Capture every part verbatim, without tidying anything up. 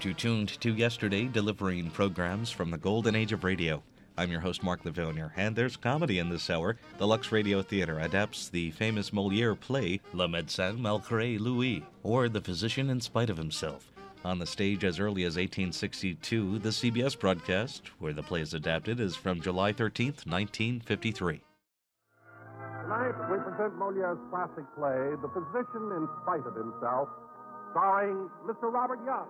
to Tuned to Yesterday, delivering programs from the golden age of radio. I'm your host, Mark Lavillier, and there's comedy in this hour. The Lux Radio Theater adapts the famous Molière play, Le Médecin Malgré Lui, or The Physician in Spite of Himself. On the stage as early as eighteen sixty-two, the C B S broadcast, where the play is adapted, is from July thirteenth, nineteen fifty-three. Tonight, we present Molière's classic play, The Physician in Spite of Himself, starring Mister Robert Young.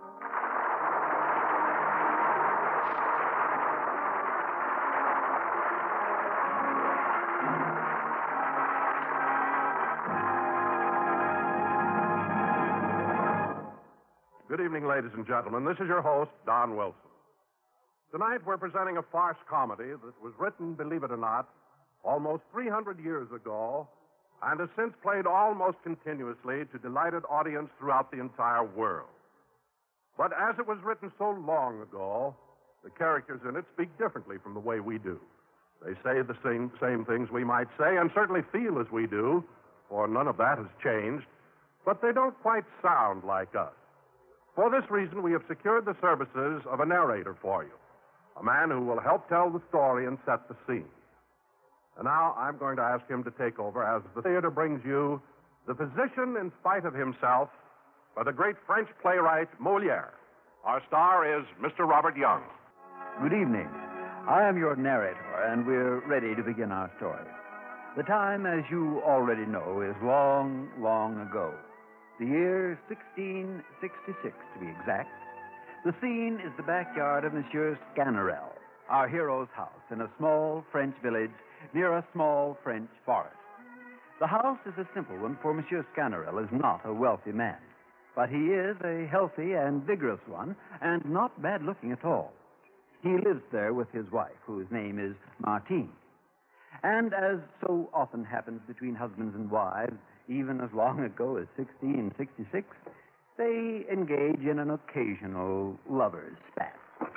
Good evening, ladies and gentlemen. This is your host, Don Wilson. Tonight, we're presenting a farce comedy that was written, believe it or not, almost three hundred years ago, and has since played almost continuously to delighted audience throughout the entire world. But as it was written so long ago, the characters in it speak differently from the way we do. They say the same, same things we might say, and certainly feel as we do, for none of that has changed, but they don't quite sound like us. For this reason, we have secured the services of a narrator for you, a man who will help tell the story and set the scene. And now I'm going to ask him to take over as the theater brings you The Physician in Spite of Himself by the great French playwright Molière. Our star is Mister Robert Young. Good evening. I am your narrator, and we're ready to begin our story. The time, as you already know, is long, long ago. The year sixteen sixty-six, to be exact. The scene is the backyard of Monsieur Sganarelle, our hero's house in a small French village near a small French forest. The house is a simple one, for Monsieur Sganarelle is not a wealthy man. But he is a healthy and vigorous one, and not bad-looking at all. He lives there with his wife, whose name is Martine. And as so often happens between husbands and wives, even as long ago as sixteen sixty-six, they engage in an occasional lover's spat.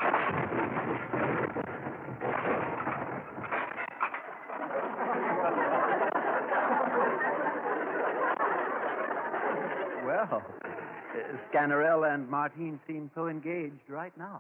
Well, uh, Sganarelle and Martine seem so engaged right now.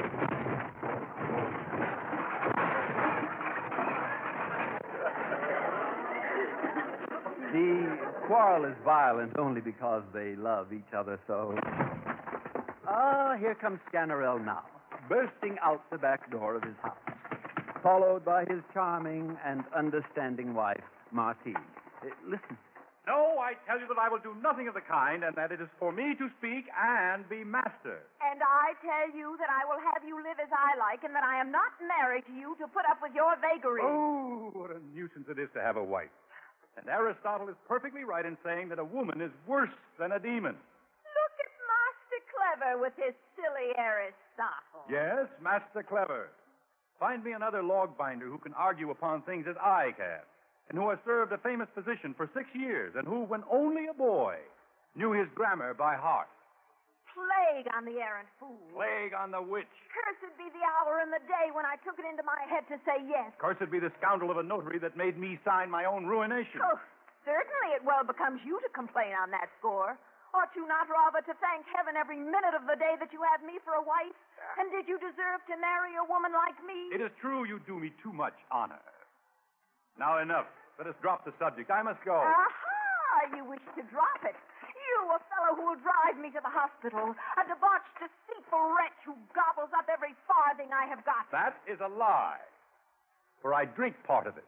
The quarrel is violent only because they love each other so. Ah, here comes Sganarelle now, bursting out the back door of his house, followed by his charming and understanding wife, Martine. Uh, listen. No, I tell you that I will do nothing of the kind, and that it is for me to speak and be master. And I tell you that I will have you live as I like, and that I am not married to you to put up with your vagaries. Oh, what a nuisance it is to have a wife. And Aristotle is perfectly right in saying that a woman is worse than a demon. Look at Master Clever with his silly Aristotle. Yes, Master Clever. Find me another log binder who can argue upon things as I can, and who has served a famous physician for six years, and who, when only a boy, knew his grammar by heart. Plague on the errant fool. Plague on the witch. Cursed be the hour and the day when I took it into my head to say yes. Cursed be the scoundrel of a notary that made me sign my own ruination. Oh, certainly it well becomes you to complain on that score. Ought you not rather to thank heaven every minute of the day that you have me for a wife? And did you deserve to marry a woman like me? It is true you do me too much honor. Now enough. Let us drop the subject. I must go. Aha! You wish to drop it. You, a fellow who will drive me to the hospital. A debauched, deceitful wretch who gobbles up every farthing I have got. That is a lie. For I drink part of it.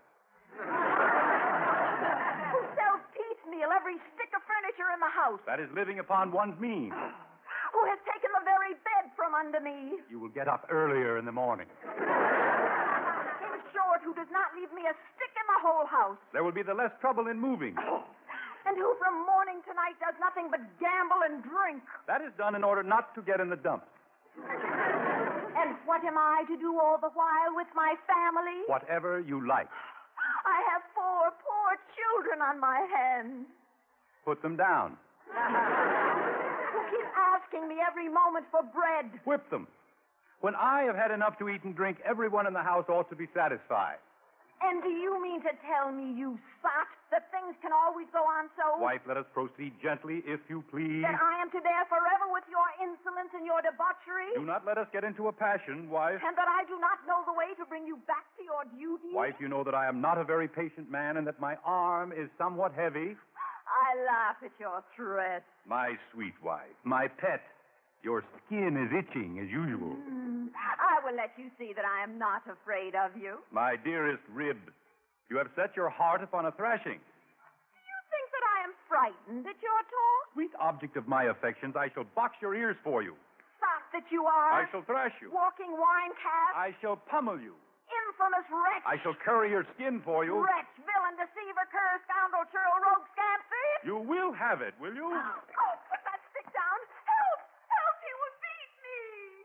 Who sells piecemeal every stick of furniture in the house. That is living upon one's means. Who has taken the very bed from under me. You will get up earlier in the morning. In short, who does not leave me a stick in the whole house. There will be the less trouble in moving. And who from morning to night does nothing but gamble and drink. That is done in order not to get in the dumps. And what am I to do all the while with my family? Whatever you like. I have four poor children on my hands. Put them down. Who keep asking me every moment for bread. Whip them. When I have had enough to eat and drink, everyone in the house ought to be satisfied. And do you mean to tell me, you sot, that things can always go on so? Wife, let us proceed gently, if you please. That I am to bear forever with your insolence and your debauchery? Do not let us get into a passion, wife. And that I do not know the way to bring you back to your duty? Wife, you know that I am not a very patient man and that my arm is somewhat heavy. I laugh at your threats. My sweet wife, my pet, your skin is itching as usual. Mm, I will let you see that I am not afraid of you. My dearest rib, you have set your heart upon a thrashing. You think that I am frightened at your talk? Sweet object of my affections, I shall box your ears for you. Sot that you are. I shall thrash you. Walking wine cask. I shall pummel you. Infamous wretch. I shall curry your skin for you. Wretch, villain, deceiver, cur, scoundrel, churl, rogue, scamp, thief. You will have it, will you? Oh, put that stick down. Help! Help! He will beat me!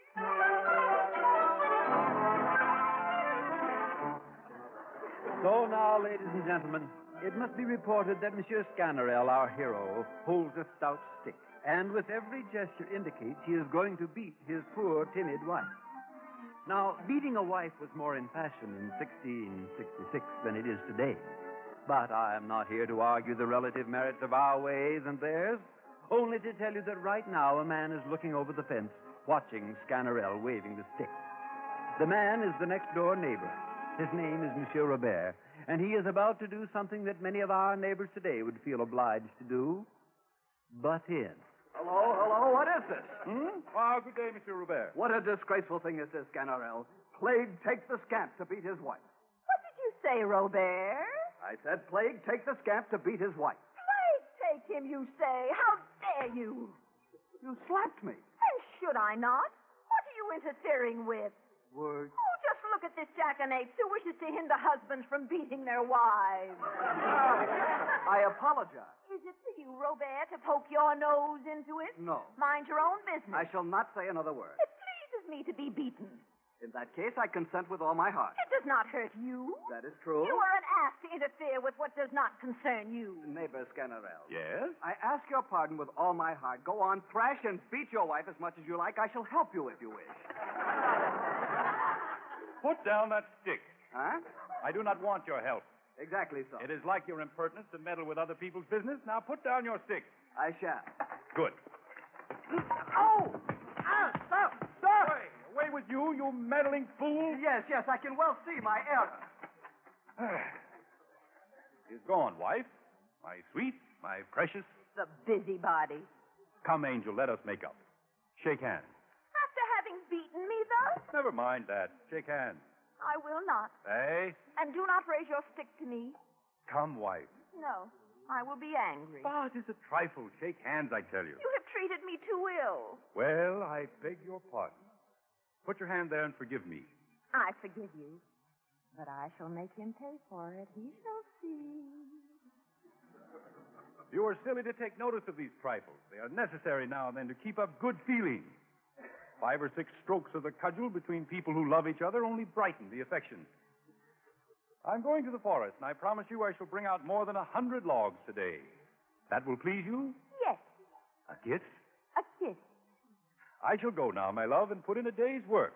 So now, ladies and gentlemen, it must be reported that Monsieur Sganarelle, our hero, holds a stout stick, and with every gesture indicates he is going to beat his poor, timid wife. Now, beating a wife was more in fashion in sixteen sixty-six than it is today. But I am not here to argue the relative merits of our ways and theirs, only to tell you that right now a man is looking over the fence, watching Sganarelle waving the stick. The man is the next-door neighbor. His name is Monsieur Robert, and he is about to do something that many of our neighbors today would feel obliged to do. Butt in. Hello, hello, what is this? Hmm? Ah, good day, Monsieur Robert. What a disgraceful thing is this, Sganarelle. Plague take the scamp to beat his wife. What did you say, Robert? I said, Plague take the scamp to beat his wife. Plague take him, you say. How dare you? You slapped me. And should I not? What are you interfering with? Words. Oh, just look at this jackanapes who wishes to hinder husbands from beating their wives. I apologize. Is it for you, Robert, to poke your nose into it? No. Mind your own business. I shall not say another word. It pleases me to be beaten. In that case, I consent with all my heart. It does not hurt you. That is true. You are an ass to interfere with what does not concern you. Neighbor Sganarelle. Yes? I ask your pardon with all my heart. Go on, thrash and beat your wife as much as you like. I shall help you if you wish. Put down that stick. Huh? I do not want your help. Exactly so. It is like your impertinence to meddle with other people's business. Now put down your stick. I shall. Good. Oh! Ah, stop! Stop! Away, away with you, you meddling fool. Yes, yes, I can well see my error. He's gone, wife. My sweet, my precious. The busybody. Come, Angel, let us make up. Shake hands. After having beaten me thus, Never mind that. Shake hands. I will not. Eh? And do not raise your stick to me. Come, wife. No, I will be angry. Ah, it is a trifle. Shake hands, I tell you. You have treated me too ill. Well, I beg your pardon. Put your hand there and forgive me. I forgive you. But I shall make him pay for it. He shall see. You are silly to take notice of these trifles. They are necessary now and then to keep up good feeling. Five or six strokes of the cudgel between people who love each other only brighten the affection. I'm going to the forest, and I promise you I shall bring out more than a hundred logs today. That will please you? Yes, A kiss? a kiss. I shall go now, my love, and put in a day's work.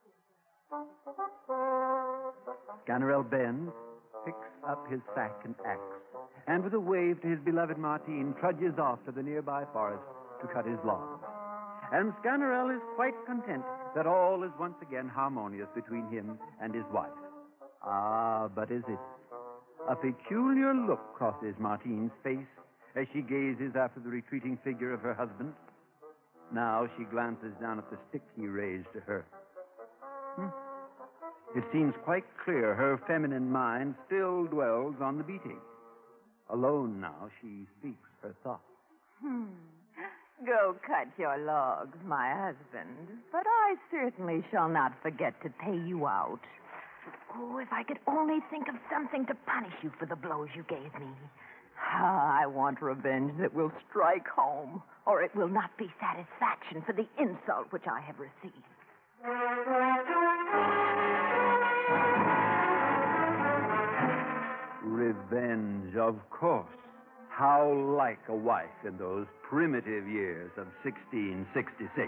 Sganarelle bends, picks up his sack and axe, and with a wave to his beloved Martine, trudges off to the nearby forest to cut his logs. And Sganarelle is quite content that all is once again harmonious between him and his wife. Ah, but is it? A peculiar look crosses Martine's face as she gazes after the retreating figure of her husband. Now she glances down at the stick he raised to her. Hmm. It seems quite clear her feminine mind still dwells on the beating. Alone now, she speaks her thoughts. Hmm. Go cut your logs, my husband. But I certainly shall not forget to pay you out. Oh, if I could only think of something to punish you for the blows you gave me. Ah, I want revenge that will strike home, or it will not be satisfaction for the insult which I have received. Revenge, of course. How like a wife in those primitive years of sixteen sixty-six.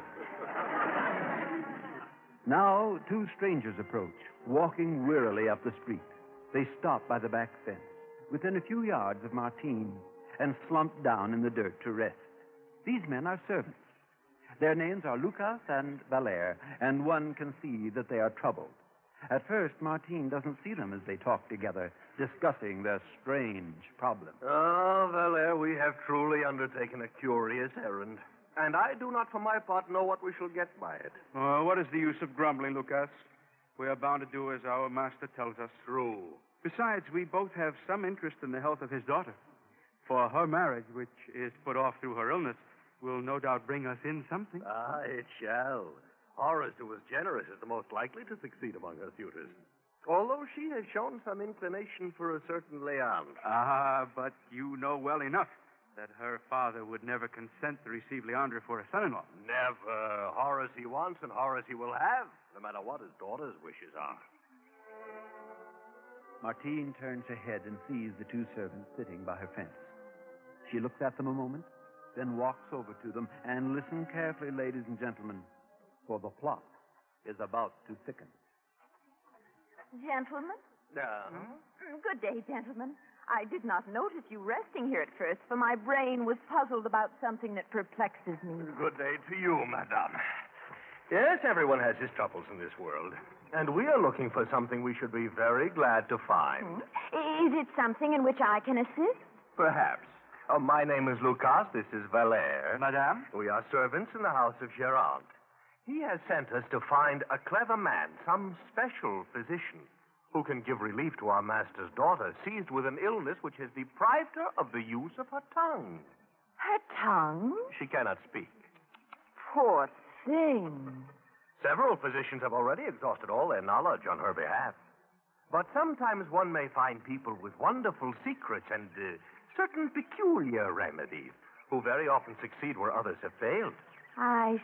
Now, two strangers approach, walking wearily up the street. They stop by the back fence, within a few yards of Martine, and slump down in the dirt to rest. These men are servants. Their names are Lucas and Valère, and one can see that they are troubled. At first, Martine doesn't see them as they talk together, discussing their strange problem. Ah, Valère, we have truly undertaken a curious errand. And I do not, for my part, know what we shall get by it. Uh, what is the use of grumbling, Lucas? We are bound to do as our master tells us. True. Besides, we both have some interest in the health of his daughter. For her marriage, which is put off through her illness, will no doubt bring us in something. Ah, it shall. Horace, who is generous, is the most likely to succeed among her suitors. Although she has shown some inclination for a certain Leandre. Ah, but you know well enough that her father would never consent to receive Leandre for a son-in-law. Never. Horace he wants, and Horace he will have, no matter what his daughter's wishes are. Martine turns her head and sees the two servants sitting by her fence. She looks at them a moment, then walks over to them, and listen carefully, ladies and gentlemen, for the plot is about to thicken. Gentlemen? Uh, Mm, Good day, gentlemen. I did not notice you resting here at first, for my brain was puzzled about something that perplexes me. Good day to you, madame. Yes, everyone has his troubles in this world. And we are looking for something we should be very glad to find. Hmm? Is it something in which I can assist? Perhaps. Oh, my name is Lucas. This is Valère. Madame? We are servants in the house of Gérard. He has sent us to find a clever man, some special physician, who can give relief to our master's daughter, seized with an illness which has deprived her of the use of her tongue. Her tongue? She cannot speak. Poor thing. Several physicians have already exhausted all their knowledge on her behalf. But sometimes one may find people with wonderful secrets and uh, certain peculiar remedies who very often succeed where others have failed. I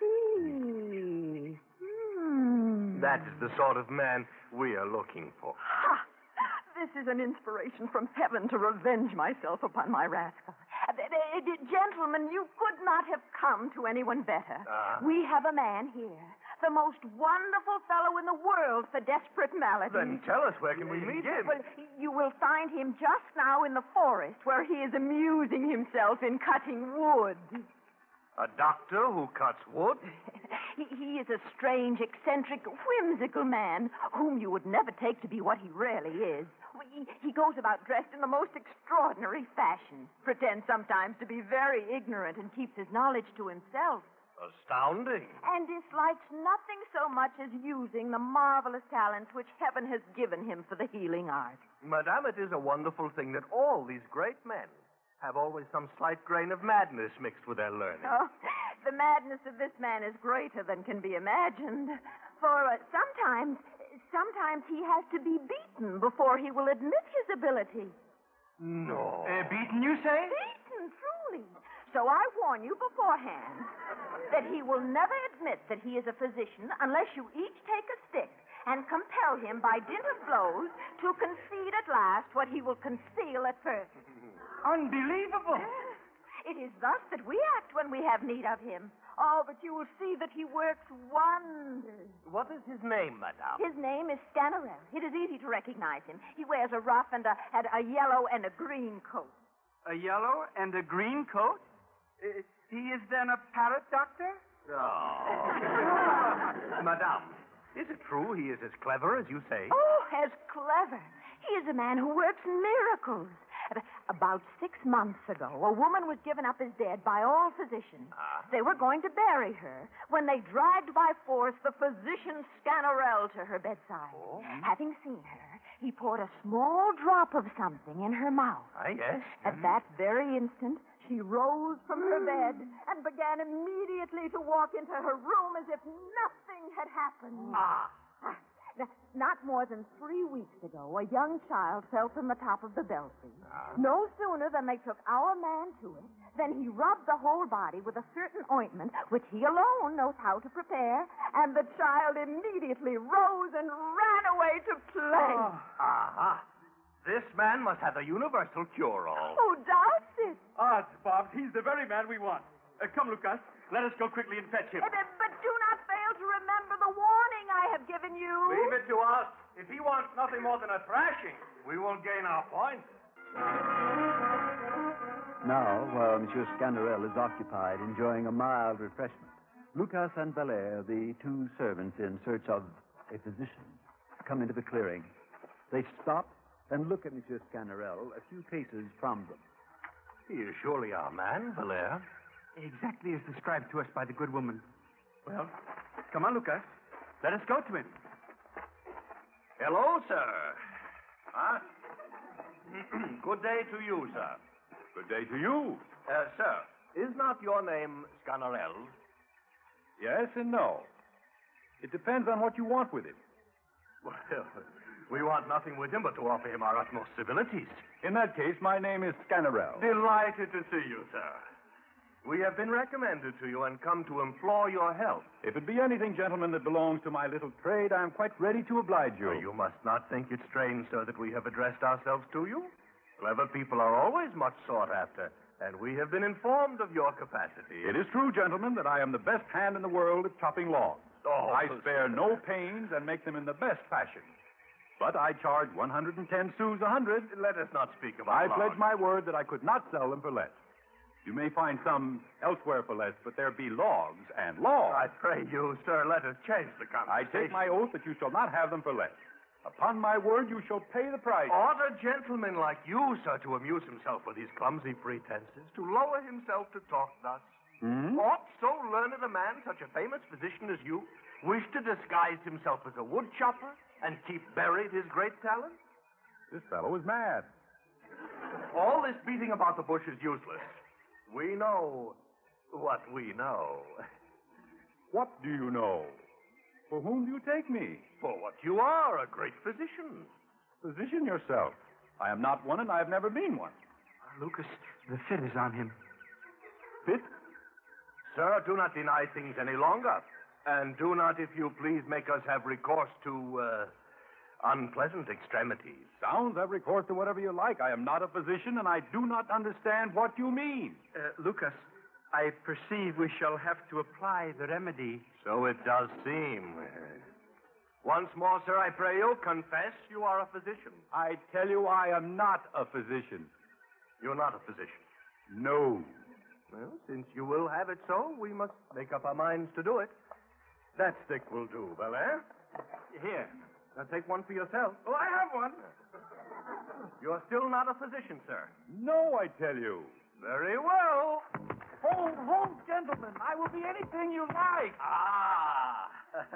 see. Hmm. That is the sort of man we are looking for. Ha! This is an inspiration from heaven to revenge myself upon my rascal. Uh, uh, uh, Gentlemen, you could not have come to anyone better. Ah. We have a man here, the most wonderful fellow in the world for desperate maladies. Then tell us, where can we meet him? Well, you will find him just now in the forest, where he is amusing himself in cutting wood. A doctor who cuts wood? he, he is a strange, eccentric, whimsical man whom you would never take to be what he really is. He, he goes about dressed in the most extraordinary fashion, pretends sometimes to be very ignorant, and keeps his knowledge to himself. Astounding. And dislikes nothing so much as using the marvelous talents which heaven has given him for the healing art. Madame, it is a wonderful thing that all these great men have always some slight grain of madness mixed with their learning. Oh, the madness of this man is greater than can be imagined. For uh, sometimes, sometimes he has to be beaten before he will admit his ability. No. Uh, beaten, you say? Beaten, truly. So I warn you beforehand that he will never admit that he is a physician unless you each take a stick and compel him by dint of blows to concede at last what he will conceal at first. Unbelievable. It is thus that we act when we have need of him. Oh, but you will see that he works wonders. What is his name, madame? His name is Scanorel. It is easy to recognize him. He wears a ruff and a, and a yellow and a green coat. A yellow and a green coat? Uh, he is then a parrot doctor? Oh. Madame, is it true he is as clever as you say? Oh, as clever. He is a man who works miracles. About six months ago, a woman was given up as dead by all physicians. Ah. They were going to bury her when they dragged by force the physician Scanorel to her bedside. Oh. Having seen her, he poured a small drop of something in her mouth. Ah, yes. At that very instant, she rose from her bed and began immediately to walk into her room as if nothing had happened. Ah. Not more than three weeks ago, a young child fell from the top of the belfry. Ah. No sooner than they took our man to it, than he rubbed the whole body with a certain ointment which he alone knows how to prepare, and the child immediately rose and ran away to play. Oh. Aha. This man must have a universal cure-all. Who doubts it? Odds, Bob, he's the very man we want. Uh, come, Lucas. Let us go quickly and fetch him. Uh, But do not fail to remember the warning I have given you. Leave it to us. If he wants nothing more than a thrashing, we will gain our points. Now, while Monsieur Sganarelle is occupied enjoying a mild refreshment, Lucas and Valère, the two servants in search of a physician, come into the clearing. They stop and look at Monsieur Sganarelle a few paces from them. He is surely our man, Valère. Exactly as described to us by the good woman. Well, come on, Lucas. Let us go to him. Hello, sir. Huh? Good day to you, sir. Good day to you. Uh, sir, is not your name Sganarelle? Yes and no. It depends on what you want with him. Well, we want nothing with him but to offer him our utmost civilities. In that case, my name is Sganarelle. Delighted to see you, sir. We have been recommended to you and come to implore your help. If it be anything, gentlemen, that belongs to my little trade, I am quite ready to oblige you. Oh, you must not think it strange, sir, that we have addressed ourselves to you. Clever people are always much sought after, and we have been informed of your capacity. It is true, gentlemen, that I am the best hand in the world at chopping logs. Oh, I spare no pains and make them in the best fashion. But I charge one hundred ten sous a hundred. Let us not speak about I logs. pledge my word that I could not sell them for less. You may find some elsewhere for less, but there be logs and logs. I pray you, sir, let us change the I conversation. take my oath that you shall not have them for less. Upon my word, you shall pay the price. Ought a gentleman like you, sir, to amuse himself with these clumsy pretenses, to lower himself to talk thus? Hmm? Ought so learned a man, such a famous physician as you, wish to disguise himself as a wood chopper and keep buried his great talent? This fellow is mad. All this beating about the bush is useless. We know what we know. What do you know? For whom do you take me? For what you are, a great physician. Position yourself. I am not one, and I have never been one. Lucas, the fit is on him. Fit? Sir, do not deny things any longer. And do not, if you please, make us have recourse to uh, unpleasant extremities. Sounds have recourse to whatever you like. I am not a physician, and I do not understand what you mean. Uh, Lucas, I perceive we shall have to apply the remedy. So it does seem. Once more, sir, I pray you, confess you are a physician. I tell you, I am not a physician. You're not a physician. No. Well, since you will have it so, we must make up our minds to do it. That stick will do, Valère. Here. Now take one for yourself. Oh, I have one. You're still not a physician, sir. No, I tell you. Very well. Hold, hold, gentlemen. I will be anything you like. Ah.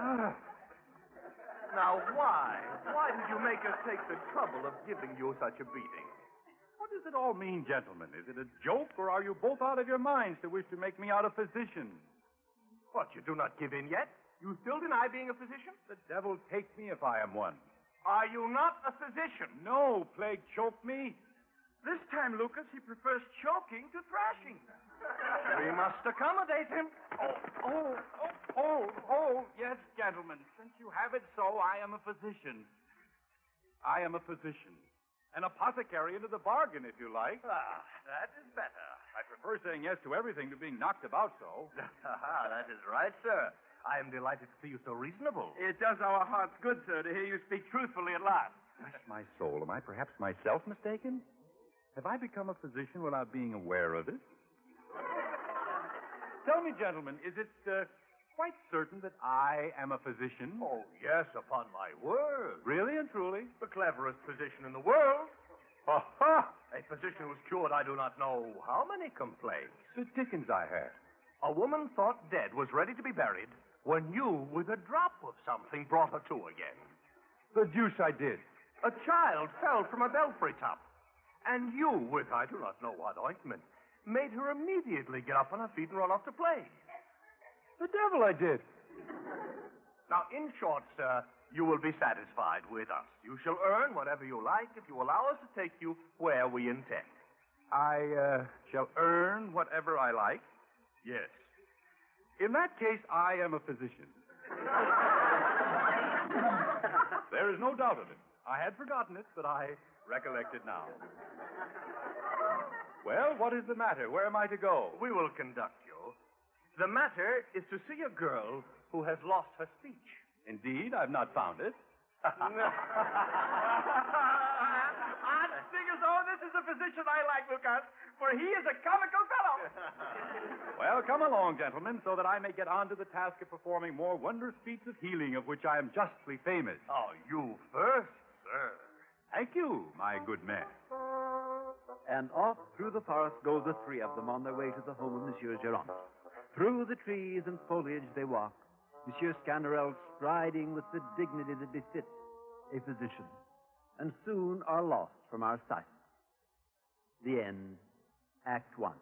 Now, why? Why did you make us take the trouble of giving you such a beating? What does it all mean, gentlemen? Is it a joke, or are you both out of your minds to wish to make me out a physician? What, you do not give in yet? You still deny being a physician? The devil take me if I am one. Are you not a physician? No, plague choke me. This time, Lucas, he prefers choking to thrashing. We must accommodate him. Oh, oh, oh, oh, oh, yes, gentlemen. Since you have it so, I am a physician. I am a physician. An apothecary into the bargain, if you like. Ah, that is better. I prefer saying yes to everything to being knocked about so. That is right, sir. I am delighted to see you so reasonable. It does our hearts good, sir, to hear you speak truthfully at last. Bless my soul. Am I perhaps myself mistaken? Have I become a physician without being aware of it? Tell me, gentlemen, is it uh, quite certain that I am a physician? Oh, yes, upon my word. Really and truly? The cleverest physician in the world. Ha ha! A physician who's cured I do not know how many complaints. The dickens I had. A woman thought dead was ready to be buried when you, with a drop of something, brought her to again. The deuce I did. A child fell from a belfry top. And you, with I do not know what ointment, made her immediately get up on her feet and run off to play. The devil I did. Now, in short, sir, you will be satisfied with us. You shall earn whatever you like if you allow us to take you where we intend. I uh, shall earn whatever I like. Yes. In that case, I am a physician. There is no doubt of it. I had forgotten it, but I recollect it now. Well, what is the matter? Where am I to go? We will conduct you. The matter is to see a girl who has lost her speech. Indeed, I've not found it. On figures, oh, this is a physician I like, Lucas, for he is a comical fellow. Well, come along, gentlemen, so that I may get on to the task of performing more wondrous feats of healing of which I am justly famous. Oh, you first, sir. Thank you, my good man. And off through the forest go the three of them on their way to the home of Monsieur Gerant. Through the trees and foliage they walk, Monsieur Sganarelle striding with the dignity that befits a physician, and soon are lost from our sight. The end, Act One.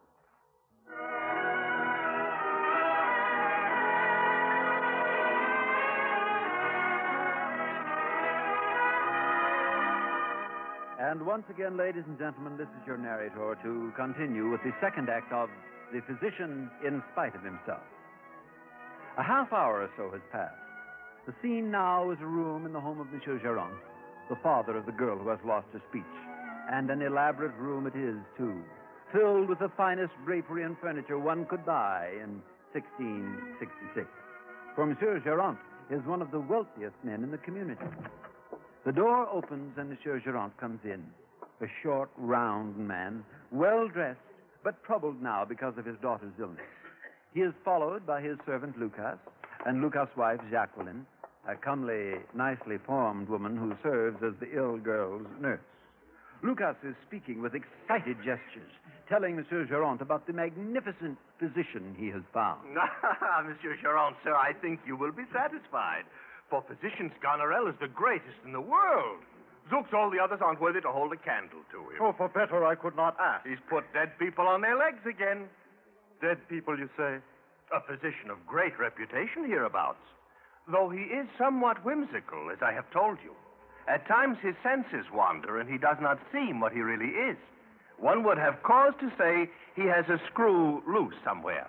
And once again, ladies and gentlemen, this is your narrator to continue with the second act of The Physician in Spite of Himself. A half hour or so has passed. The scene now is a room in the home of Monsieur Gerant, the father of the girl who has lost her speech. And an elaborate room it is, too, filled with the finest drapery and furniture one could buy in sixteen sixty-six. For Monsieur Gerant is one of the wealthiest men in the community. The door opens and Monsieur Gerant comes in, a short, round man, well-dressed, but troubled now because of his daughter's illness. He is followed by his servant Lucas and Lucas' wife Jacqueline, a comely, nicely formed woman who serves as the ill girl's nurse. Lucas is speaking with excited gestures, telling Monsieur Gerant about the magnificent physician he has found. Monsieur Gerant, sir, I think you will be satisfied. For physician Sganarelle is the greatest in the world. Zooks, all the others aren't worthy to hold a candle to him. Oh, for better I could not ask. He's put dead people on their legs again. Dead people, you say? A physician of great reputation hereabouts. Though he is somewhat whimsical, as I have told you. At times his senses wander, and he does not seem what he really is. One would have cause to say he has a screw loose somewhere.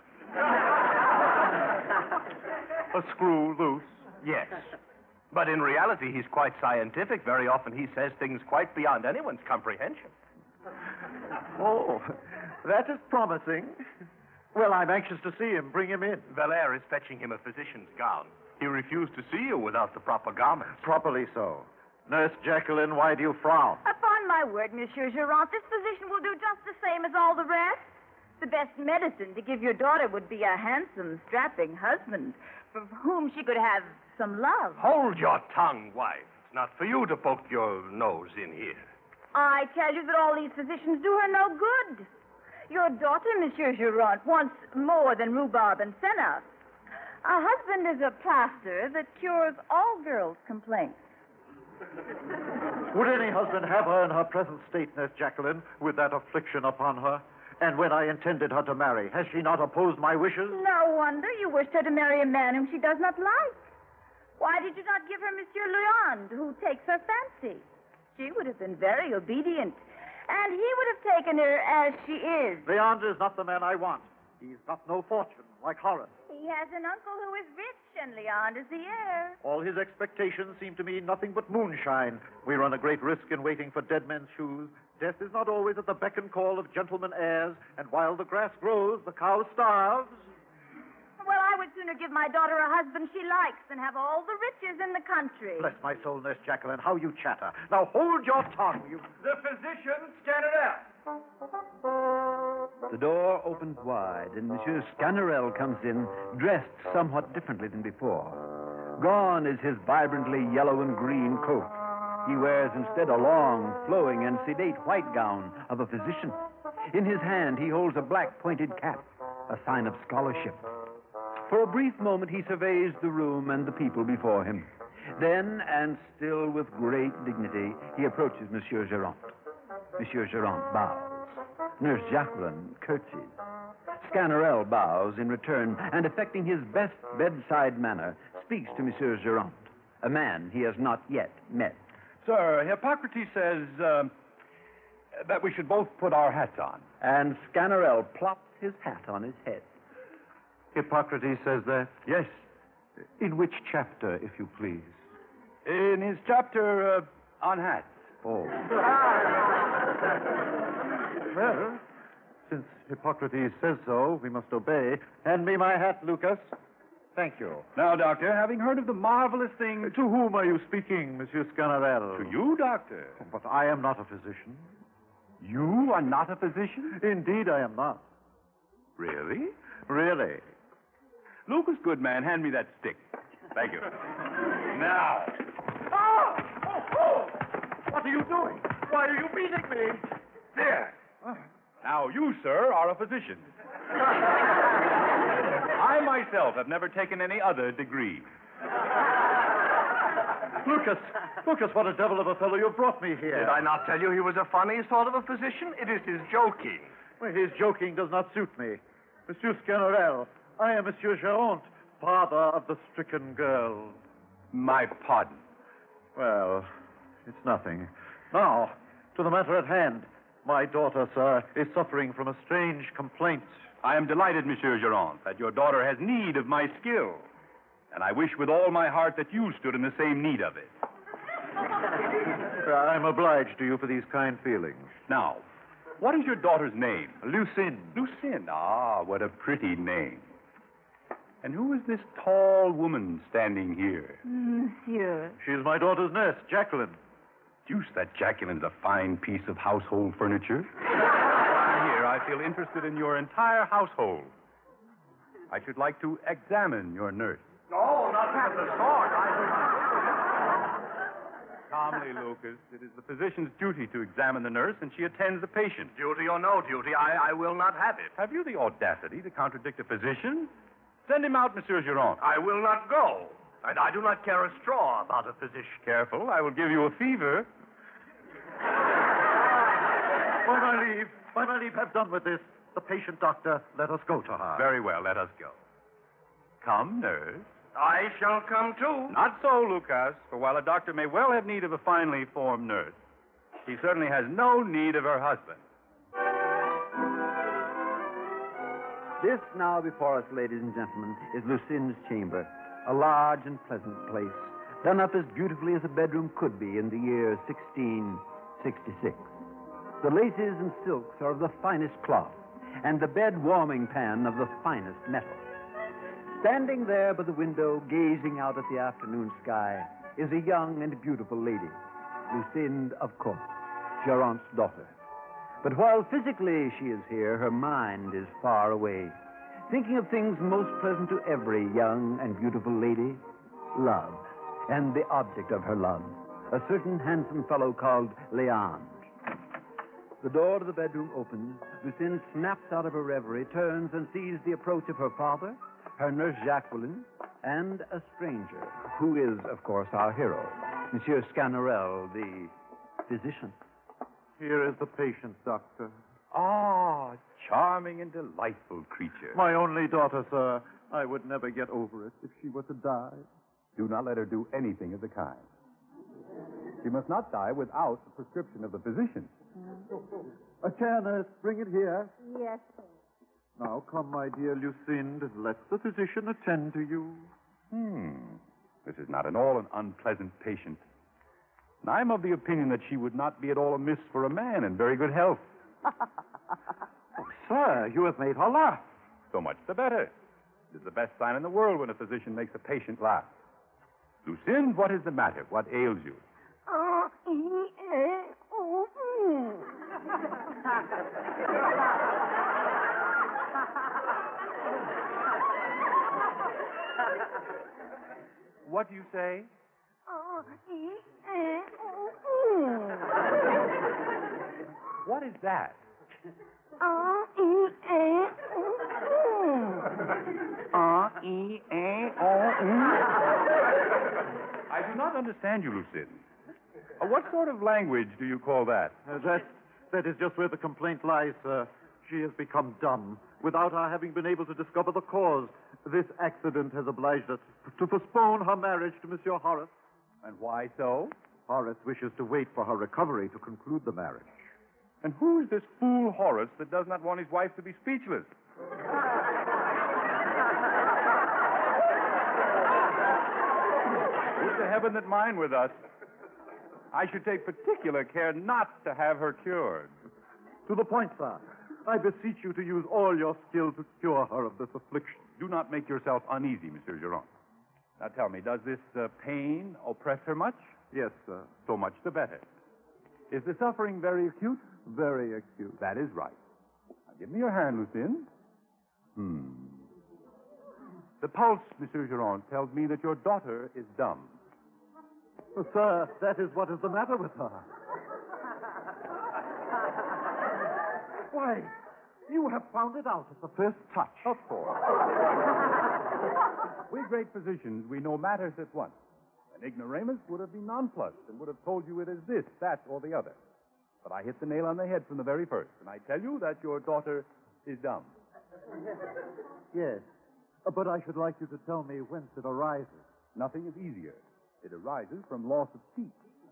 A screw loose? Yes. But in reality, he's quite scientific. Very often he says things quite beyond anyone's comprehension. Oh, that is promising. Well, I'm anxious to see him. Bring him in. Valère is fetching him a physician's gown. He refused to see you without the proper garments. Properly so. Nurse Jacqueline, why do you frown? Upon my word, Monsieur Gerant, this physician will do just the same as all the rest. The best medicine to give your daughter would be a handsome, strapping husband from whom she could have some love. Hold your tongue, wife. It's not for you to poke your nose in here. I tell you that all these physicians do her no good. Your daughter, Monsieur Gerant, wants more than rhubarb and senna. A husband is a plaster that cures all girls' complaints. Would any husband have her in her present state, Nurse Jacqueline, with that affliction upon her? And when I intended her to marry, has she not opposed my wishes? No wonder you wished her to marry a man whom she does not like. Why did you not give her Monsieur Leand, who takes her fancy? She would have been very obedient, and he would have taken her as she is. Leand is not the man I want. He's got no fortune, like Horace. He has an uncle who is rich, and Leand is the heir. All his expectations seem to me nothing but moonshine. We run a great risk in waiting for dead men's shoes. Death is not always at the beck and call of gentlemen heirs, and while the grass grows, the cow starves. Well, I would sooner give my daughter a husband she likes than have all the riches in the country. Bless my soul, Nurse Jacqueline, how you chatter. Now hold your tongue, you... The physician, Sganarelle. The door opens wide, and Monsieur Sganarelle comes in, dressed somewhat differently than before. Gone is his vibrantly yellow and green coat. He wears instead a long, flowing, and sedate white gown of a physician. In his hand, he holds a black pointed cap, a sign of scholarship. For a brief moment, he surveys the room and the people before him. Then, and still with great dignity, he approaches Monsieur Gerant. Monsieur Gerant bows. Nurse Jacqueline curtsies. Sganarelle bows in return, and affecting his best bedside manner, speaks to Monsieur Gerant, a man he has not yet met. Sir, Hippocrates says uh, that we should both put our hats on. And Sganarelle plops his hat on his head. Hippocrates says that? Yes. In which chapter, if you please? In his chapter uh, on hats. Oh. Well, since Hippocrates says so, we must obey. Hand me my hat, Lucas. Thank you. Now, Doctor, having heard of the marvelous thing... To whom are you speaking, Monsieur Sganarelle? To you, Doctor. But I am not a physician. You are not a physician? Indeed, I am not. Really? Really. Lucas, good man, hand me that stick. Thank you. Now. Ah! Oh, oh! What are you doing? Why are you beating me? There. Now, you, sir, are a physician. I myself have never taken any other degree. Lucas, Lucas, what a devil of a fellow you brought me here. Did I not tell you he was a funny sort of a physician? It is his joking. Well, his joking does not suit me. Monsieur Sganarelle, I am Monsieur Gerant, father of the stricken girl. My pardon. Well, it's nothing. Now, to the matter at hand. My daughter, sir, is suffering from a strange complaint. I am delighted, Monsieur Gerant, that your daughter has need of my skill. And I wish with all my heart that you stood in the same need of it. I'm obliged to you for these kind feelings. Now, what is your daughter's name? Lucinde. Lucinde. Ah, what a pretty name. And who is this tall woman standing here? Monsieur. She is my daughter's nurse, Jacqueline. Deuce, that Jacqueline's a fine piece of household furniture. Here, I feel interested in your entire household. I should like to examine your nurse. No, not at the sword. I Calmly, Lucas. It is the physician's duty to examine the nurse, and she attends the patient. Duty or no duty, I, I will not have it. Have you the audacity to contradict a physician? Send him out, Monsieur Gerant. I will not go. And I do not care a straw about a physician. Careful, I will give you a fever. By my leave, by my leave, have done with this. The patient, doctor, let us go to her. Very well, let us go. Come, nurse. I shall come too. Not so, Lucas, for while a doctor may well have need of a finely formed nurse, he certainly has no need of her husband. This now before us, ladies and gentlemen, is Lucinde's chamber, a large and pleasant place, done up as beautifully as a bedroom could be in the year sixteen sixty-six. The laces and silks are of the finest cloth, and the bed warming pan of the finest metal. Standing there by the window, gazing out at the afternoon sky, is a young and beautiful lady, Lucinde, of course, Gerant's daughter. But while physically she is here, her mind is far away, thinking of things most pleasant to every young and beautiful lady, love, and the object of her love, a certain handsome fellow called Leandre. The door to the bedroom opens. Lucinde snaps out of her reverie, turns and sees the approach of her father, her nurse Jacqueline, and a stranger, who is, of course, our hero, Monsieur Sganarelle, the physician. Here is the patient, doctor. Ah, charming and delightful creature. My only daughter, sir. I would never get over it if she were to die. Do not let her do anything of the kind. She must not die without the prescription of the physician. A chair, nurse. Bring it here. Yes, sir. Now, come, my dear Lucinde, and let the physician attend to you. Hmm. This is not at all an unpleasant patient. And I'm of the opinion that she would not be at all amiss for a man in very good health. Oh, sir, you have made her laugh. So much the better. It is the best sign in the world when a physician makes a patient laugh. Lucinde, what is the matter? What ails you? Oh, e, e, oh, mm. What do you say? Oh, e, e, oh, mm. What is that? Oh, e, e, oh, mm. R E A O U. I do not understand you, Lucinde. Uh, what sort of language do you call that? Uh, that, that is just where the complaint lies, sir. She has become dumb without our having been able to discover the cause. This accident has obliged us to postpone her marriage to Monsieur Horace. And why so? Horace wishes to wait for her recovery to conclude the marriage. And who is this fool Horace that does not want his wife to be speechless? Would to heaven that mine were thus. I should take particular care not to have her cured. To the point, sir. I beseech you to use all your skill to cure her of this affliction. Do not make yourself uneasy, Monsieur Geron. Now tell me, does this uh, pain oppress her much? Yes, sir. So much the better. Is the suffering very acute? Very acute. That is right. Now give me your hand, Lucien. Hmm. The pulse, Monsieur Geron, tells me that your daughter is dumb. Oh, sir, that is what is the matter with her. Why, you have found it out at the first touch. Of course. We great physicians, we know matters at once. An ignoramus would have been nonplussed and would have told you it is this, that, or the other. But I hit the nail on the head from the very first, and I tell you that your daughter is dumb. Yes, but I should like you to tell me whence it arises. Nothing is easier. It arises from loss of speech.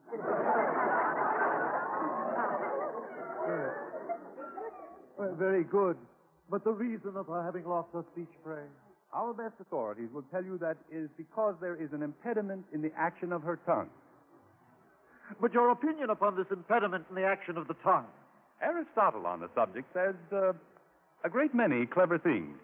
Yes. Well, very good. But the reason of her having lost her speech, pray? Our best authorities will tell you that is because there is an impediment in the action of her tongue. But your opinion upon this impediment in the action of the tongue? Aristotle on the subject says uh, a great many clever things.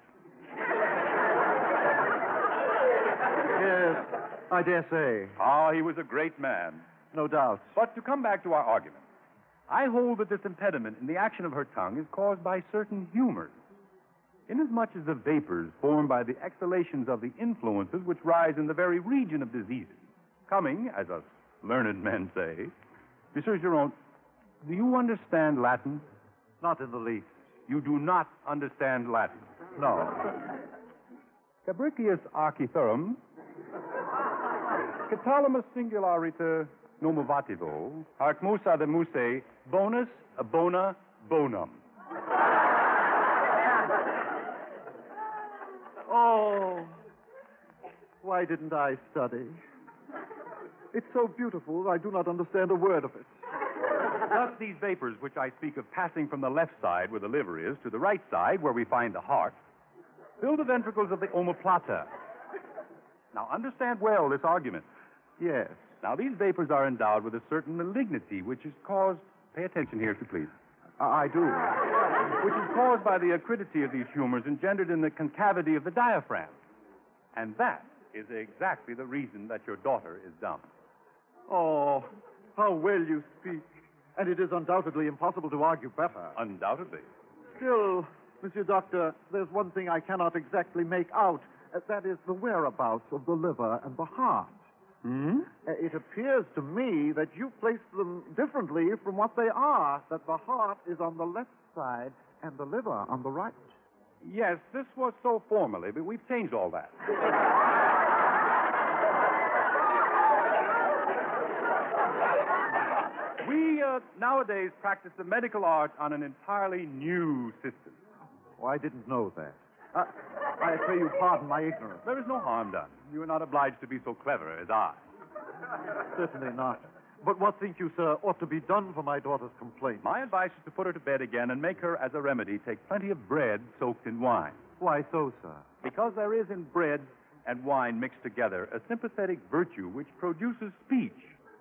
Yes, I dare say. Ah, he was a great man. No doubt. But to come back to our argument, I hold that this impediment in the action of her tongue is caused by certain humors, inasmuch as the vapors formed by the exhalations of the influences which rise in the very region of diseases, coming, as us learned men say. Monsieur Geron, do you understand Latin? Not in the least. You do not understand Latin? No. Cabricius archithurum, catalamus singulariter nomovativo, arc musa de muse, bonus bona bonum. Oh, why didn't I study? It's so beautiful, I do not understand a word of it. Thus, these vapors which I speak of passing from the left side, where the liver is, to the right side, where we find the heart, fill the ventricles of the omoplata. Now, understand well this argument. Yes. Now, these vapors are endowed with a certain malignity, which is caused... Pay attention here, if you please. I, I do. Which is caused by the acridity of these humors engendered in the concavity of the diaphragm. And that is exactly the reason that your daughter is dumb. Oh, how well you speak. And it is undoubtedly impossible to argue better. Undoubtedly. Still, Monsieur Doctor, there's one thing I cannot exactly make out. Uh, that is the whereabouts of the liver and the heart. Hmm? Uh, it appears to me that you placed them differently from what they are, that the heart is on the left side and the liver on the right. Yes, this was so formerly, but we've changed all that. We uh, nowadays practice the medical art on an entirely new system. Oh, I didn't know that. Uh, I pray you pardon my ignorance. There is no harm done. You are not obliged to be so clever as I. Certainly not. But what think you, sir, ought to be done for my daughter's complaint? My advice is to put her to bed again and make her, as a remedy, take plenty of bread soaked in wine. Why so, sir? Because there is in bread and wine mixed together a sympathetic virtue which produces speech.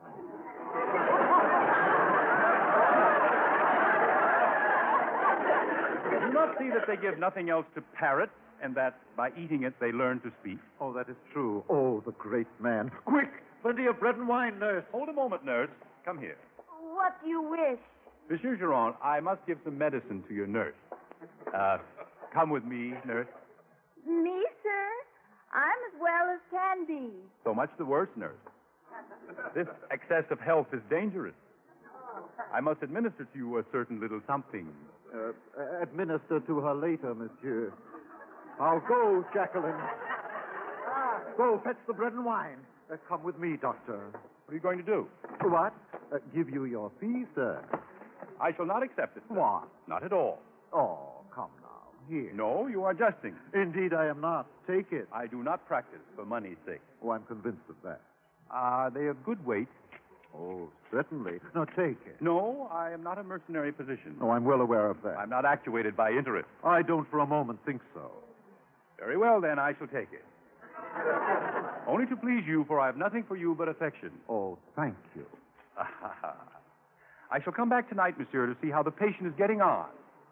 Do you not see that they give nothing else to parrots, and that by eating it they learn to speak? Oh, that is true. Oh, the great man. Quick! Plenty of bread and wine, nurse. Hold a moment, nurse. Come here. What do you wish? Monsieur Geron, I must give some medicine to your nurse. Uh, come with me, nurse. Me, sir? I'm as well as can be. So much the worse, nurse. This excess of health is dangerous. I must administer to you a certain little something. Uh, administer to her later, monsieur. Now go, Jacqueline. Go, fetch the bread and wine. Uh, come with me, doctor. What are you going to do? What? Uh, give you your fee, sir. I shall not accept it, sir. What? Not at all. Oh, come now. Here. No, you are jesting. Indeed, I am not. Take it. I do not practice for money's sake. Oh, I'm convinced of that. Are they of good weight? Oh, certainly. No, take it. No, I am not a mercenary physician. Oh, I'm well aware of that. I'm not actuated by interest. I don't for a moment think so. Very well, then, I shall take it. Only to please you, for I have nothing for you but affection. Oh, thank you. I shall come back tonight, monsieur, to see how the patient is getting on.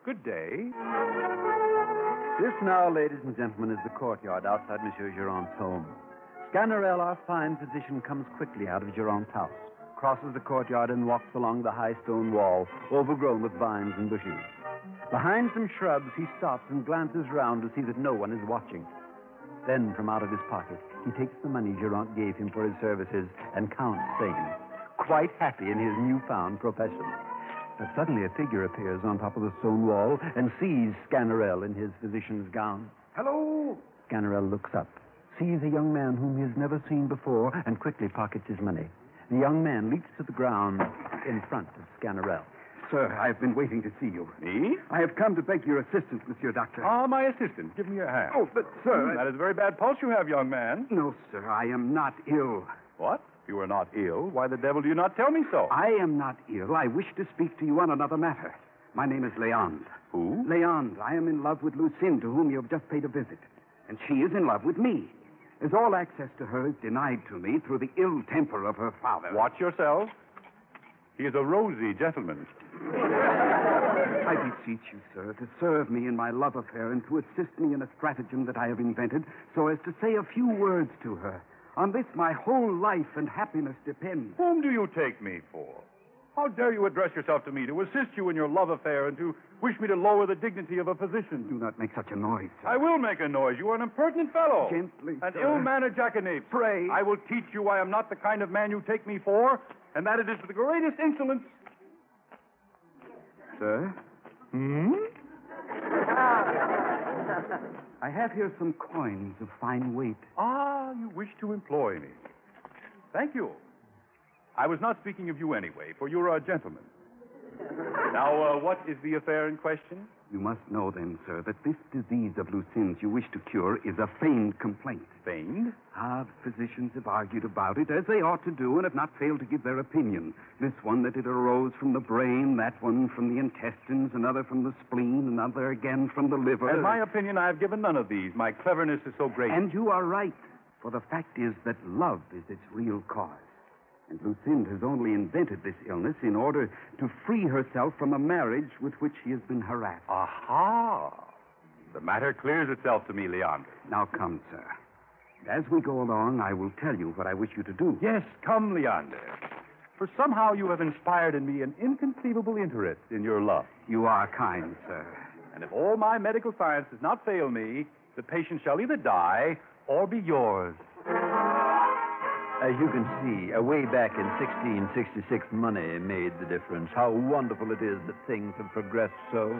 Good day. This now, ladies and gentlemen, is the courtyard outside Monsieur Giron's home. Sganarelle, our fine physician, comes quickly out of Giron's house, crosses the courtyard, and walks along the high stone wall, overgrown with vines and bushes. Behind some shrubs, he stops and glances round to see that no one is watching. Then, from out of his pocket, he takes the money Giron gave him for his services and counts, saying, quite happy in his newfound profession. But suddenly a figure appears on top of the stone wall and sees Sganarelle in his physician's gown. Hello? Sganarelle looks up, sees a young man whom he has never seen before, and quickly pockets his money. The young man leaps to the ground in front of Sganarelle. Sir, I've been waiting to see you. Me? I have come to beg your assistance, Monsieur Doctor. Ah, my assistant. Give me your hand. Oh, but, sir... Hmm, that is a very bad pulse you have, young man. No, sir, I am not ill. What? You are not ill? Why the devil do you not tell me so? I am not ill. I wish to speak to you on another matter. My name is Leand. Who? Leand. I am in love with Lucinde, to whom you have just paid a visit. And she is in love with me. As all access to her is denied to me through the ill temper of her father. Watch yourself. He is a rosy gentleman. I beseech you, sir, to serve me in my love affair and to assist me in a stratagem that I have invented so as to say a few words to her. On this, my whole life and happiness depend. Whom do you take me for? How dare you address yourself to me to assist you in your love affair and to wish me to lower the dignity of a physician? Do not make such a noise, sir. I will make a noise. You are an impertinent fellow. Gently, An sir. ill-mannered jackanapes. Pray. I will teach you I am not the kind of man you take me for, and that it is with the greatest insolence. Sir? Hmm? I have here some coins of fine weight. Ah, you wish to employ me. Thank you. I was not speaking of you anyway, for you're a gentleman. Now, uh, what is the affair in question? You must know, then, sir, that this disease of Lucinde's you wish to cure is a feigned complaint. Feigned? Ah, the physicians have argued about it, as they ought to do, and have not failed to give their opinion. This one that it arose from the brain, that one from the intestines, another from the spleen, another again from the liver. In my opinion, I have given none of these. My cleverness is so great. And you are right, for the fact is that love is its real cause. And Lucinde has only invented this illness in order to free herself from a marriage with which she has been harassed. Aha! The matter clears itself to me, Leander. Now come, sir. As we go along, I will tell you what I wish you to do. Yes, come, Leander. For somehow you have inspired in me an inconceivable interest in your love. You are kind, sir. And if all my medical science does not fail me, the patient shall either die or be yours. As you can see, uh, way back in sixteen sixty-six, money made the difference. How wonderful it is that things have progressed so.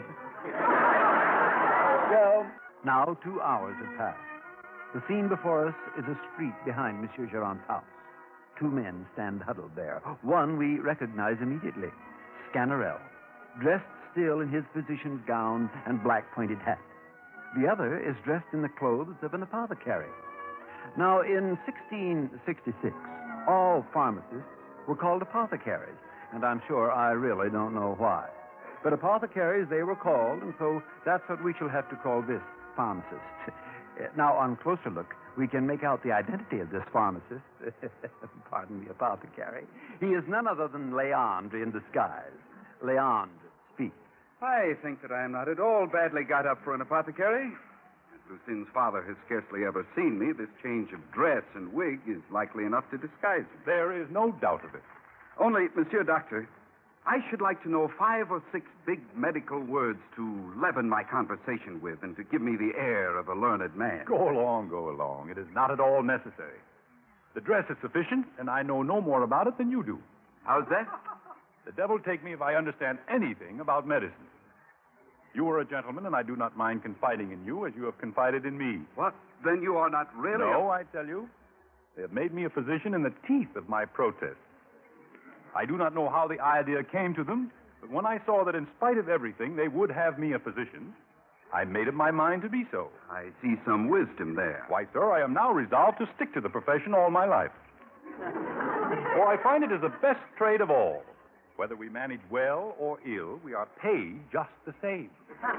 Well, now two hours have passed. The scene before us is a street behind Monsieur Giron's house. Two men stand huddled there. One we recognize immediately, Sganarelle, dressed still in his physician's gown and black pointed hat. The other is dressed in the clothes of an apothecary. Now, in sixteen sixty-six, all pharmacists were called apothecaries, and I'm sure I really don't know why. But apothecaries they were called, and so that's what we shall have to call this pharmacist. Now, on closer look, we can make out the identity of this pharmacist. Pardon me, apothecary. He is none other than Leandre in disguise. Leandre, speak. I think that I am not at all badly got up for an apothecary. Lucinde's father has scarcely ever seen me. This change of dress and wig is likely enough to disguise me. There is no doubt of it. Only, Monsieur Doctor, I should like to know five or six big medical words to leaven my conversation with and to give me the air of a learned man. Go along, go along. It is not at all necessary. The dress is sufficient, and I know no more about it than you do. How's that? The devil take me if I understand anything about medicine. You are a gentleman, and I do not mind confiding in you as you have confided in me. What? Then you are not really... No, I tell you. They have made me a physician in the teeth of my protest. I do not know how the idea came to them, but when I saw that in spite of everything they would have me a physician, I made up my mind to be so. I see some wisdom there. Why, sir, I am now resolved to stick to the profession all my life. For I find it is the best trade of all. Whether we manage well or ill, we are paid just the same.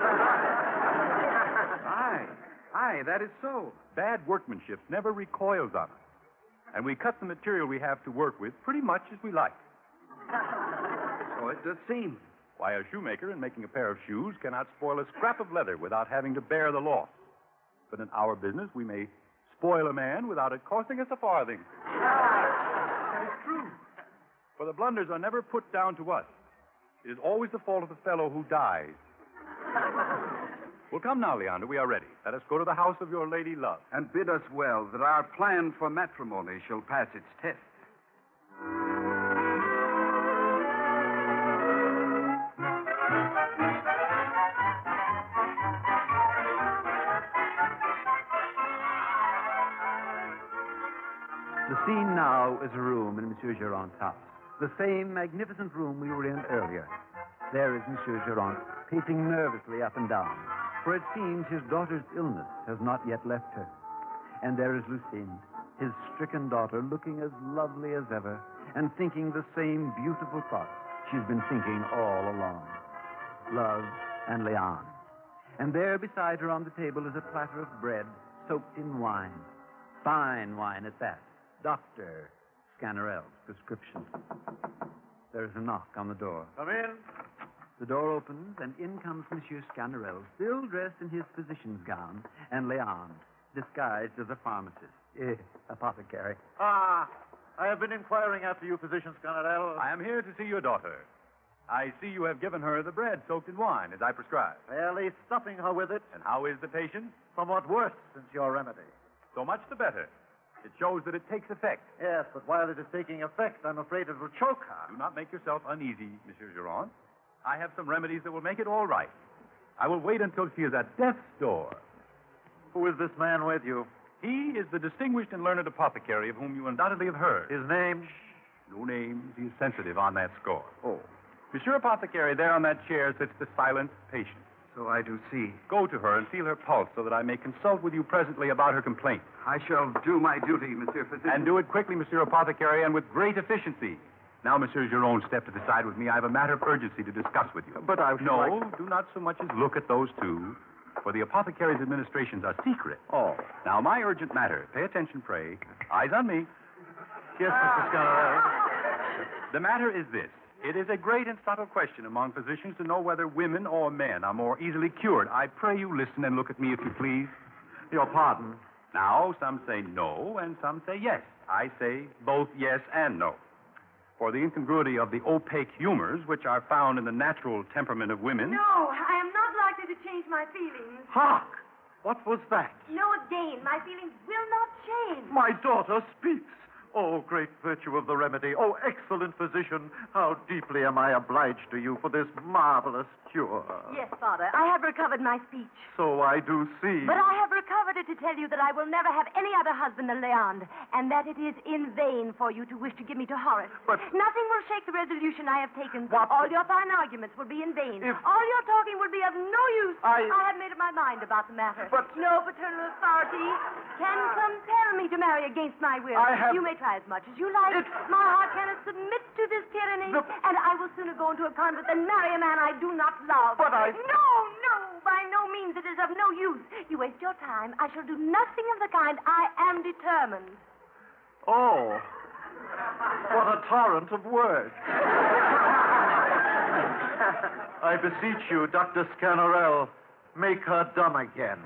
Aye, aye, that is so. Bad workmanship never recoils on us. And we cut the material we have to work with pretty much as we like. So it does seem. Why, a shoemaker, in making a pair of shoes, cannot spoil a scrap of leather without having to bear the loss. But in our business, we may spoil a man without it costing us a farthing. That is true. For the blunders are never put down to us. It is always the fault of the fellow who dies. Well, come now, Leander. We are ready. Let us go to the house of your lady love. And bid us well that our plan for matrimony shall pass its test. The scene now is a room in Monsieur Geron's house. The same magnificent room we were in earlier. There is Monsieur Geron, pacing nervously up and down, for it seems his daughter's illness has not yet left her. And there is Lucine, his stricken daughter, looking as lovely as ever and thinking the same beautiful thoughts she's been thinking all along. Love and Leon. And there beside her on the table is a platter of bread soaked in wine. Fine wine at that. Doctor Scannerell's prescription. There's a knock on the door. Come in. The door opens, and in comes Monsieur Scannerell, still dressed in his physician's gown, and Leon, disguised as a pharmacist. Eh, apothecary. Ah, I have been inquiring after you, Physician Scannerell. I am here to see your daughter. I see you have given her the bread soaked in wine, as I prescribed. Fairly stuffing her with it. And how is the patient? Somewhat worse since your remedy. So much the better. It shows that it takes effect. Yes, but while it is taking effect, I'm afraid it will choke her. Do not make yourself uneasy, Monsieur Geron. I have some remedies that will make it all right. I will wait until she is at death's door. Who is this man with you? He is the distinguished and learned apothecary of whom you undoubtedly have heard. His name? No names. He is sensitive on that score. Oh. Monsieur Apothecary, there on that chair sits the silent patient. So I do see. Go to her and feel her pulse so that I may consult with you presently about her complaint. I shall do my duty, Monsieur Physician. And do it quickly, Monsieur Apothecary, and with great efficiency. Now, Monsieur Geron, step to the side with me. I have a matter of urgency to discuss with you. But I should No, like... do not so much as look at those two, for the apothecary's administrations are secret. Oh. Now, my urgent matter. Pay attention, pray. Eyes on me. Yes, Mister Scannerell. The matter is this. It is a great and subtle question among physicians to know whether women or men are more easily cured. I pray you listen and look at me, if you please. Your pardon. Now, some say no, and some say yes. I say both yes and no. For the incongruity of the opaque humors which are found in the natural temperament of women. No, I am not likely to change my feelings. Hark! What was that? No, again, my feelings will not change. My daughter speaks. Oh, great virtue of the remedy. Oh, excellent physician. How deeply am I obliged to you for this marvelous cure. Yes, Father, I have recovered my speech. So I do see. But I have recovered it to tell you that I will never have any other husband than Leon, and that it is in vain for you to wish to give me to Horace. But... Nothing will shake the resolution I have taken. What? All your fine arguments will be in vain. If... All your talking will be of no use. I... I have made up my mind about the matter. But... No paternal authority can compel me to marry against my will. I have... You may try as much as you like. It's... My heart cannot submit to this tyranny, The... and I will sooner go into a convent than marry a man I do not love. But I... No, no, by no means. It is of no use. You waste your time. I shall do nothing of the kind. I am determined. Oh. What a torrent of words. I beseech you, Doctor Scannerell, make her dumb again.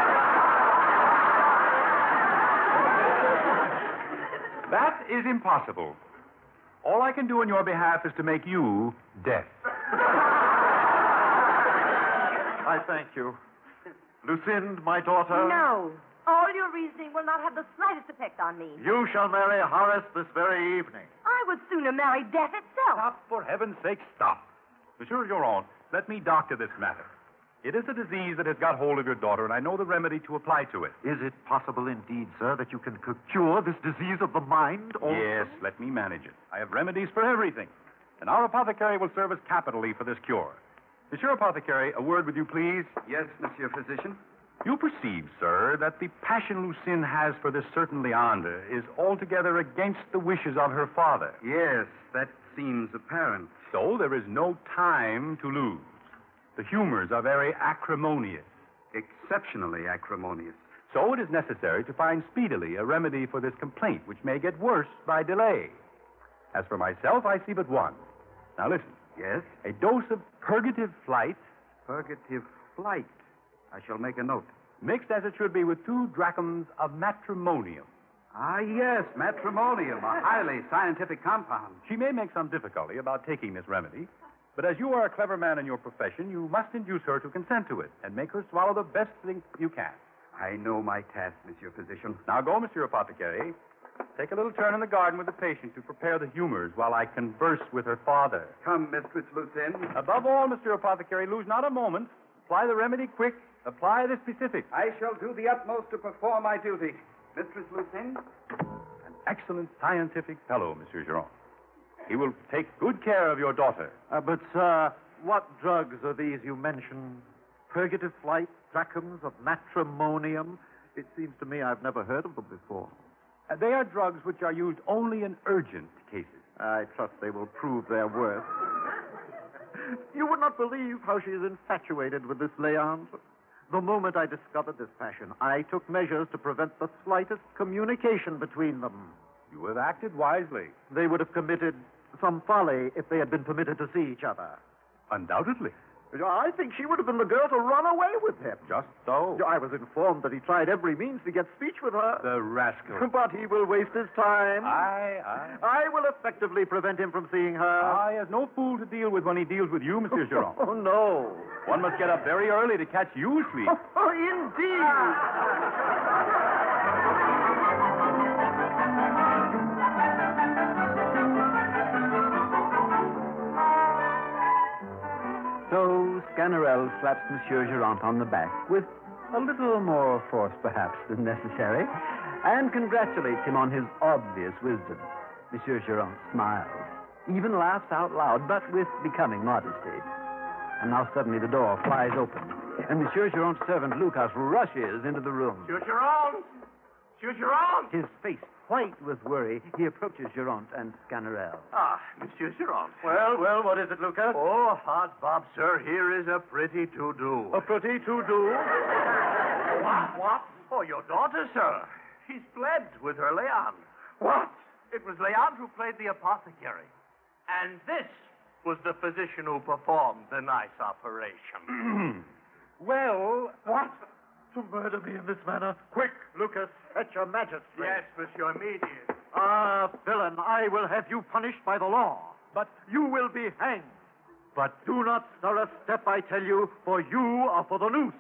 That is impossible. All I can do on your behalf is to make you deaf. I thank you. Lucinda, my daughter. No. All your reasoning will not have the slightest effect on me. You shall marry Horace this very evening. I would sooner marry death itself. Stop, for heaven's sake, stop. Monsieur Geron, let me doctor this matter. It is a disease that has got hold of your daughter, and I know the remedy to apply to it. Is it possible indeed, sir, that you can cure this disease of the mind? Also? Yes, let me manage it. I have remedies for everything. And our apothecary will serve us capitally for this cure. Monsieur Apothecary, a word with you, please. Yes, Monsieur Physician. You perceive, sir, that the passion Lucine has for this certain Leander is altogether against the wishes of her father. Yes, that seems apparent. So there is no time to lose. The humors are very acrimonious. Exceptionally acrimonious. So it is necessary to find speedily a remedy for this complaint, which may get worse by delay. As for myself, I see but one. Now listen. Yes? A dose of Purgative flight, Purgative flight. I shall make a note. mixed as it should be with two drachms of matrimonium. Ah, yes, matrimonium, a highly scientific compound. She may make some difficulty about taking this remedy, but as you are a clever man in your profession, you must induce her to consent to it and make her swallow the best thing you can. I know my task, Monsieur Physician. Now go, Monsieur Apothecary. Take a little turn in the garden with the patient to prepare the humors while I converse with her father. Come, Mistress Lucien. Above all, Monsieur Apothecary, lose not a moment. Apply the remedy quick. Apply the specific. I shall do the utmost to perform my duty. Mistress Lucien? An excellent scientific fellow, Monsieur Giron. He will take good care of your daughter. Uh, but, sir, what drugs are these you mentioned? Purgative flight, drachms of matrimonium? It seems to me I've never heard of them before. Uh, they are drugs which are used only in urgent cases. I trust they will prove their worth. You would not believe how she is infatuated with this Leandre. The moment I discovered this passion, I took measures to prevent the slightest communication between them. You have acted wisely. They would have committed some folly if they had been permitted to see each other. Undoubtedly. I think she would have been the girl to run away with him. Just so. I was informed that he tried every means to get speech with her. The rascal. But he will waste his time. Aye, aye. I will effectively prevent him from seeing her. Ah, he has no fool to deal with when he deals with you, Monsieur Giron. Oh, no. One must get up very early to catch you sleep. Oh, oh indeed. So Sganarelle slaps Monsieur Girant on the back with a little more force, perhaps, than necessary, and congratulates him on his obvious wisdom. Monsieur Girant smiles, even laughs out loud, but with becoming modesty. And now suddenly the door flies open, and Monsieur Girant's servant Lucas rushes into the room. Monsieur Girant! Monsieur Girant! His face white with worry, he approaches Girant and Sganarelle. Ah, Monsieur Girant. Well, well, what is it, Lucas? Oh, hot Bob, sir, here is a pretty to-do. A pretty to-do? What? What? Oh, your daughter, sir. She's fled with her Leandre. What? It was Leandre who played the apothecary. And this was the physician who performed the nice operation. Well, what? To murder me in this manner? Quick, Lucas, fetch a magistrate. Yes, monsieur, immediate. Ah, villain, I will have you punished by the law. But you will be hanged. But do not stir a step, I tell you, for you are for the noose.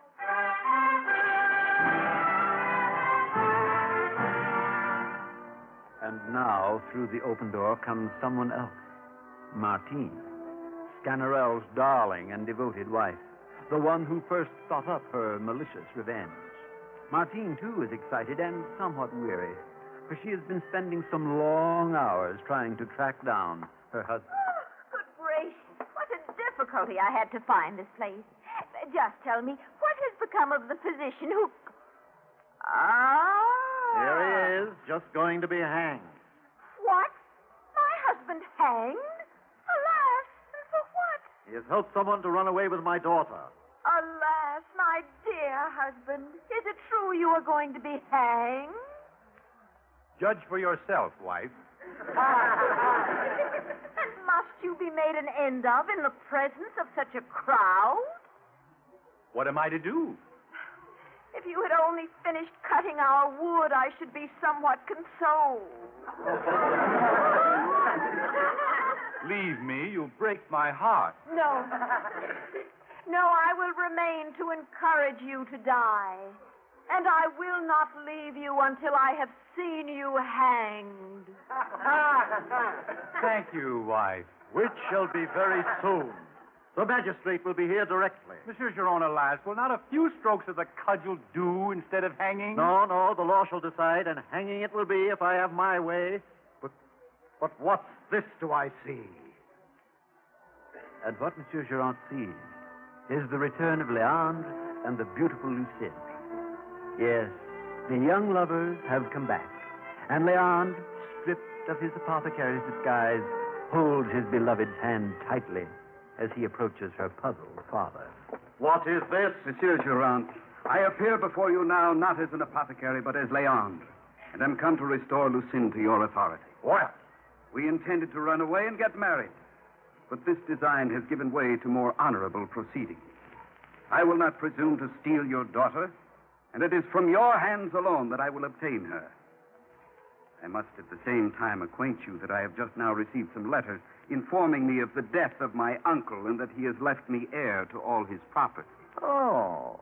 And now, through the open door, comes someone else. Martine, Sganarelle's darling and devoted wife. The one who first thought up her malicious revenge. Martine, too, is excited and somewhat weary, for she has been spending some long hours trying to track down her husband. Oh, good gracious. What a difficulty I had to find this place. Just tell me, what has become of the physician who... Ah. Here he is, just going to be hanged. What? My husband hanged? Alas, and for what? He has helped someone to run away with my daughter. Alas, my dear husband, is it true you are going to be hanged? Judge for yourself, wife. And must you be made an end of in the presence of such a crowd? What am I to do? If you had only finished cutting our wood, I should be somewhat consoled. Leave me. You'll break my heart. No. No, I will remain to encourage you to die. And I will not leave you until I have seen you hanged. Thank you, wife. Which shall be very soon. The magistrate will be here directly. Monsieur Giron, alas, will not a few strokes of the cudgel do instead of hanging? No, no, the law shall decide, and hanging it will be if I have my way. But, but what's this do I see? And what Monsieur Girant sees is the return of Leandre and the beautiful Lucille. Yes, the young lovers have come back. And Leandre, stripped of his apothecary's disguise, holds his beloved's hand tightly as he approaches her puzzled father. What is this? Monsieur Girant, I appear before you now not as an apothecary, but as Leandre, and am come to restore Lucille to your authority. What? We intended to run away and get married. but this design has given way to more honorable proceedings. I will not presume to steal your daughter, and it is from your hands alone that I will obtain her. I must at the same time acquaint you that I have just now received some letters informing me of the death of my uncle and that he has left me heir to all his property. Oh.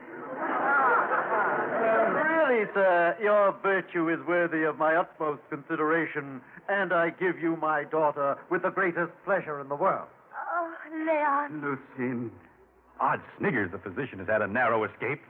Well, really, sir, your virtue is worthy of my utmost consideration, and I give you my daughter with the greatest pleasure in the world. Oh, Leon. Lucine. Odd sniggers, the physician has had a narrow escape.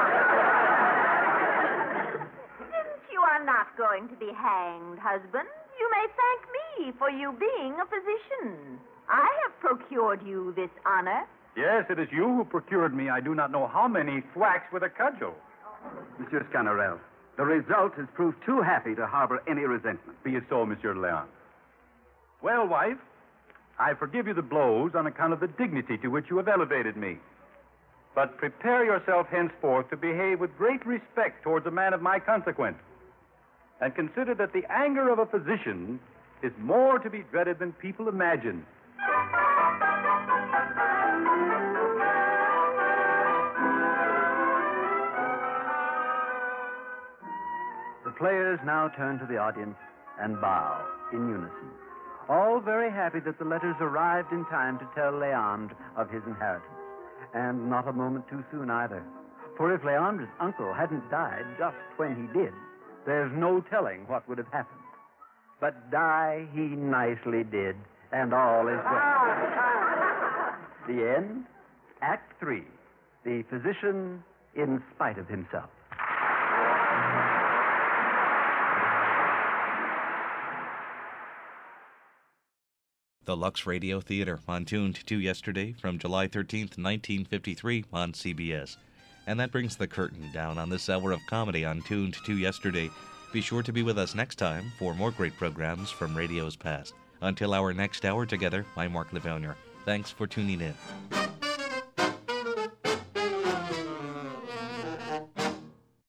Since you are not going to be hanged, husband, you may thank me for you being a physician. I have procured you this honor. Yes, it is you who procured me. I do not know how many thwacks with a cudgel. Monsieur Sganarelle, the result has proved too happy to harbor any resentment. Be it so, Monsieur Leon. Well, wife, I forgive you the blows on account of the dignity to which you have elevated me. But prepare yourself henceforth to behave with great respect towards a man of my consequence. And consider that the anger of a physician is more to be dreaded than people imagine. The players now turn to the audience and bow in unison, all very happy that the letters arrived in time to tell Leandre of his inheritance. And not a moment too soon either. For if Leandre's uncle hadn't died just when he did, there's no telling what would have happened. But die he nicely did, and all is well. The end, Act Three, The Physician in Spite of Himself. The Lux Radio Theater on Tuned to Yesterday from July thirteenth, nineteen fifty-three on C B S. And that brings the curtain down on this hour of comedy on Tuned to Yesterday. Be sure to be with us next time for more great programs from radio's past. Until our next hour together, I'm Mark Levonier. Thanks for tuning in.